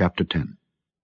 chapter 10.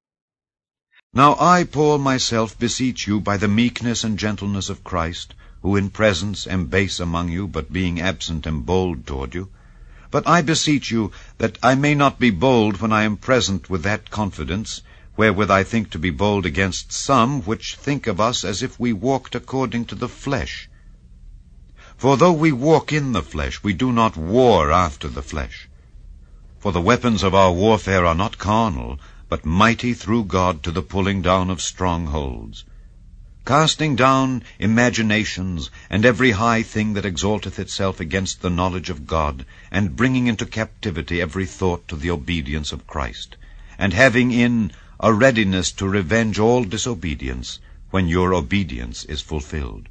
Now I, Paul, myself beseech you by the meekness and gentleness of Christ, who in presence am base among you, but being absent am bold toward you. But I beseech you that I may not be bold when I am present with that confidence, wherewith I think to be bold against some which think of us as if we walked according to the flesh. For though we walk in the flesh, we do not war after the flesh. For the weapons of our warfare are not carnal, but mighty through God to the pulling down of strongholds, casting down imaginations and every high thing that exalteth itself against the knowledge of God, and bringing into captivity every thought to the obedience of Christ, and having in a readiness to revenge all disobedience, when your obedience is fulfilled.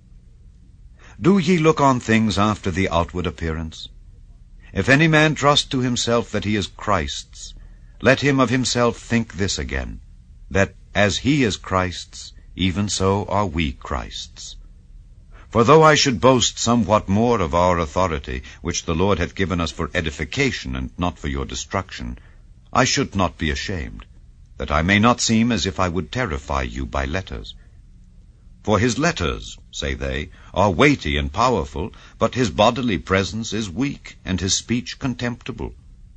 Do ye look on things after the outward appearance? If any man trust to himself that he is Christ's, let him of himself think this again, that as he is Christ's, even so are we Christ's. For though I should boast somewhat more of our authority, which the Lord hath given us for edification, and not for your destruction, I should not be ashamed, that I may not seem as if I would terrify you by letters. For his letters, say they, are weighty and powerful, but his bodily presence is weak, and his speech contemptible.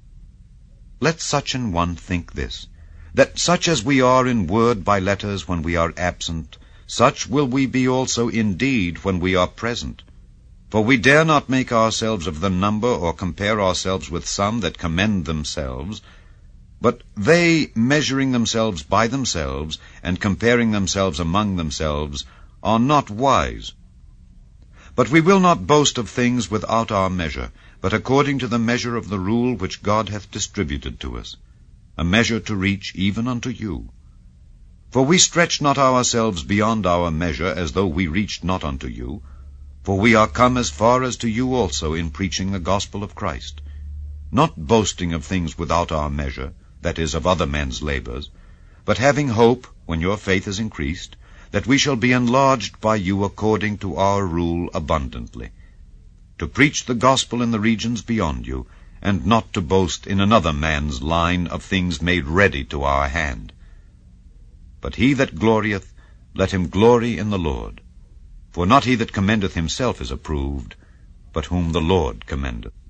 Let such an one think this, that such as we are in word by letters when we are absent, such will we be also in deed when we are present. For we dare not make ourselves of the number, or compare ourselves with some that commend themselves, but they, measuring themselves by themselves, and comparing themselves among themselves, are not wise. But we will not boast of things without our measure, but according to the measure of the rule which God hath distributed to us, a measure to reach even unto you. For we stretch not ourselves beyond our measure, as though we reached not unto you, for we are come as far as to you also in preaching the gospel of Christ, not boasting of things without our measure, that is, of other men's labors, but having hope, when your faith is increased, that we shall be enlarged by you according to our rule abundantly, to preach the gospel in the regions beyond you, and not to boast in another man's line of things made ready to our hand. But he that glorieth, let him glory in the Lord. For not he that commendeth himself is approved, but whom the Lord commendeth.